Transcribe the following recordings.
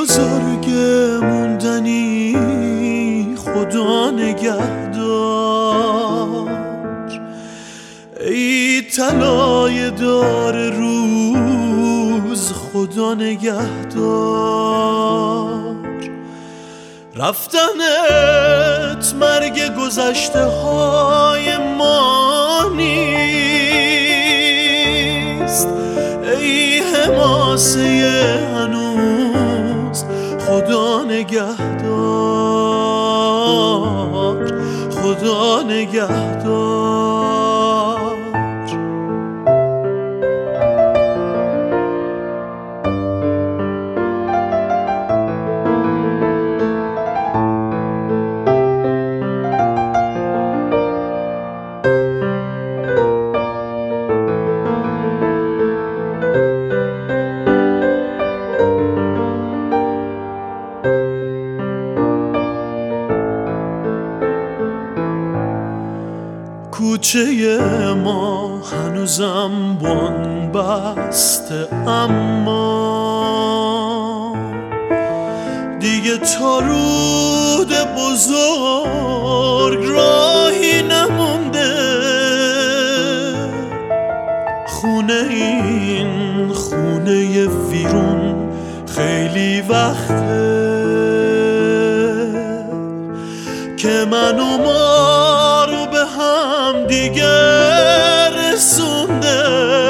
بزرگ موندنی خدا نگهدار، ای طلای دار روز خدا نگهدار. رفتنت مرگ گذشته های ما نیست، ای حماسه هنوز خدا نگهدار، خدا نگهدار. کوچه ما هنوزم بن بسته، اما دیگه تا رود بزرگ راهی نمونده. خونه این خونه ویرون خیلی وقته که من و ما رو به هم دیگه رسونده.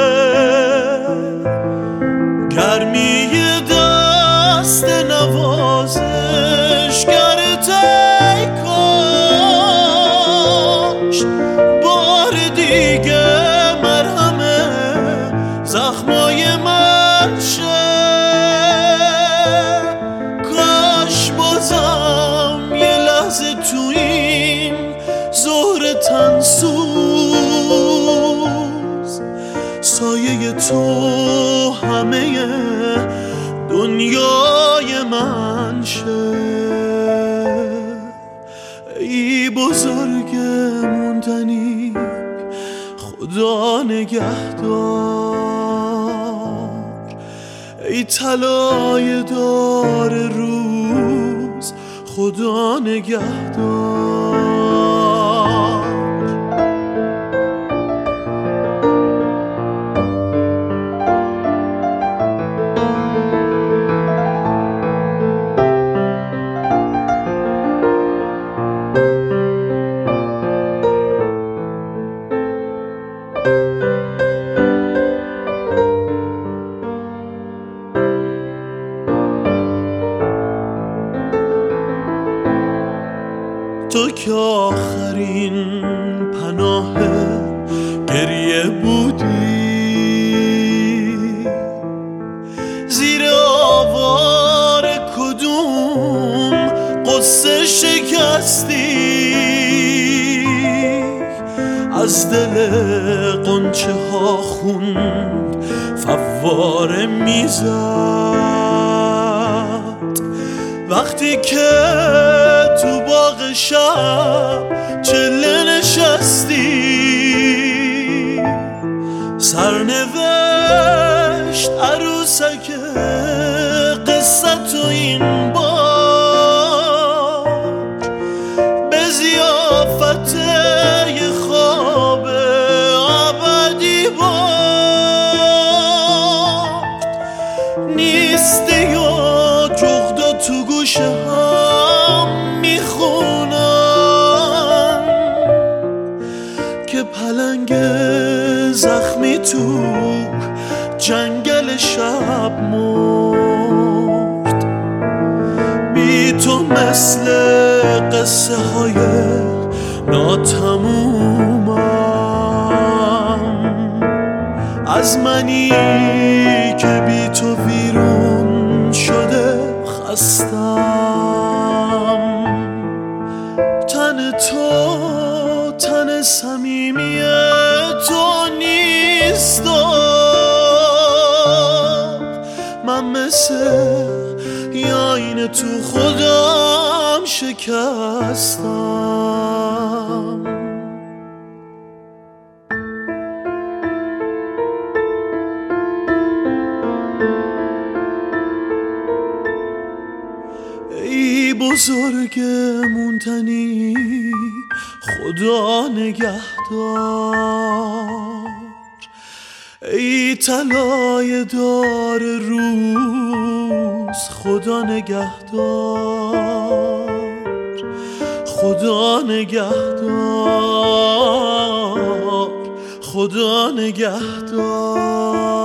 گرمی دست نوازشگرت ای کاش بار دیگه مرهم زخمای من شه. کاش بازم یه لحظه تو این ظهر تنسوز سایه تو همه دنیای من شه. ای بزرگ موندنی خدا نگهدار، ای طلای دار روز خدا نگهدار. تو که آخرین پناه گریه بودی، زیر آوار کدوم قصه شکستی، از دل غنچه ها خون فواره میزد. وقتی که تو باغ شب چله نشستی، سرنوشت عروسک قصه تو این بار به ضیافت یه خواب ابدی برد. نیستی و جغدا تو گوشه هم میخونن که پلنگ زخمی تو جنگل شب مرد. بی تو مثل قصه های ناتمومم، از منی که بی تو ویرون شده خستم. تن تو تن صمیمی تو نیست، من مثل یه آینه تو خودم شکستم. بزرگمون خدا نگهدار. ای طلای دار روز خدا نگهدار، خدا نگهدار، خدا نگهدار.